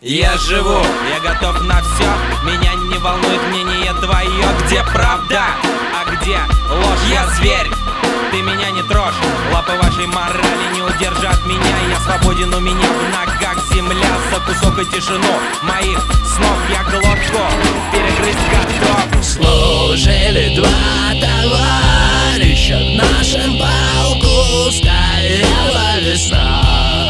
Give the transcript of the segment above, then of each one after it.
Я живу, я готов на все. Меня не волнует мнение твое. Где правда, а где ложь? Я зверь, ты меня не трожь. Лапы вашей морали не удержат меня. Я свободен, у меня в ногах земля. За кусок и тишину моих снов я глотку перегрызть готов. Служили два товарища в нашем полку. Стояла весна.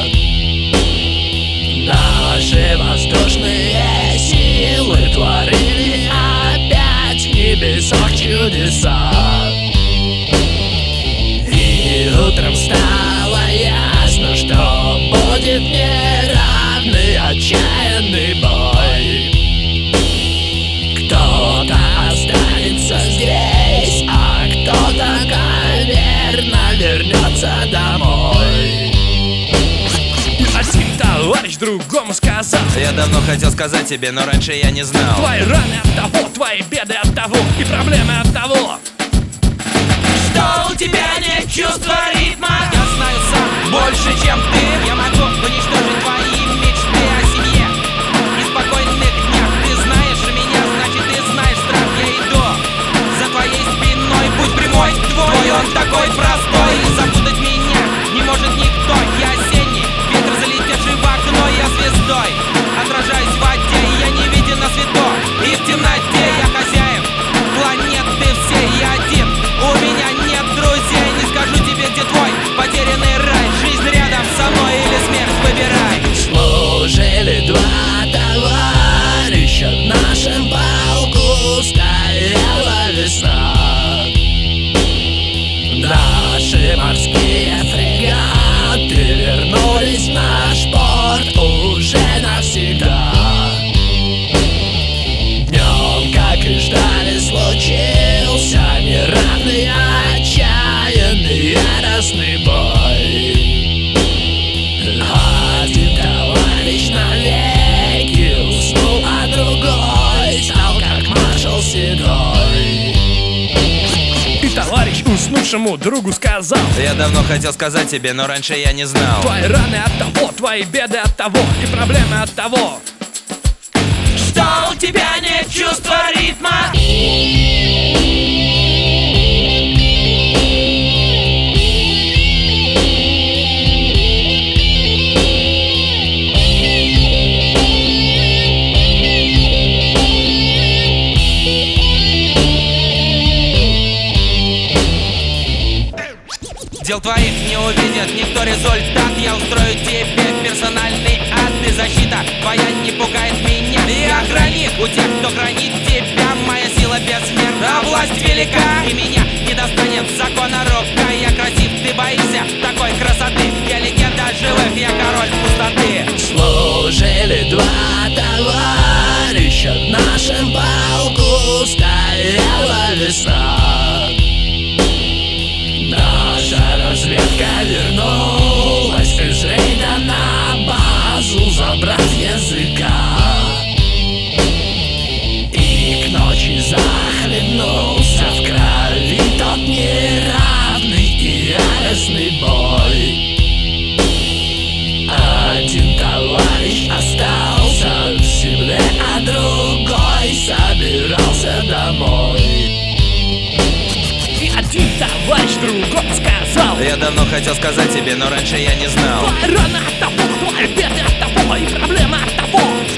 Наши воздушные силы творили опять в небесах чудеса. И утром стало ясно, что будет неравный отчаянный бой. Кто-то останется здесь, а кто-то коверно вернется домой. Один товарищ другому сказал: я давно хотел сказать тебе, но раньше я не знал. твои раны от того, твои беды от того, и проблемы от того, что у тебя нет чувства ритма. Я знаю сам больше, чем ты. Я могу уничтожить твои мечты о семье и спокойных днях. Ты знаешь меня, значит ты знаешь страх. Я иду за твоей спиной, путь прямой твой, он такой простой. И запутать меня не может никто. Я осенний ветер, залетевший в окно. Я звездой, отражаюсь в воде. Я не виден на свету, и в темноте я хозяин планеты всей. Я один, у меня нет друзей. Не скажу тебе, где твой потерянный рай. Жизнь рядом со мной или смерть, выбирай. служили два товарища в нашем полку. Стояла весна. Наши морские фрегаты вернулись в наш порт уже навсегда. Днем, как и ждали, случился неравный, отчаянный, яростный бой. Один товарищ навеки уснул, а другой стал как маршал седой. И товарищ уснувшему другу сказал: я давно хотел сказать тебе, но раньше я не знал. твои раны от того, твои беды от того, и проблемы от того, что у тебя нет чувства ритма. Дел твоих не увидит никто результат. Я устрою тебе персональный ад. И защита твоя не пугает меня. Я охранник у тех, кто хранит тебя. Моя сила бессмертна, власть велика, и меня не достанет закона рука. Я красив, ты боишься такой красоты. Я легенда живых, я король пустоты. служили два товарища в нашем полку. Стояла весна. Наша разведка вернулась из рейда на базу, забрав языка. И к ночи захлебнулся в крови тот неравный и яростный бой. Один товарищ остался в земле, а другой собирался домой. И один товарищ другому сказал: я давно хотел сказать тебе, но раньше я не знал. твои раны от того, твои беды от того, и проблемы от того,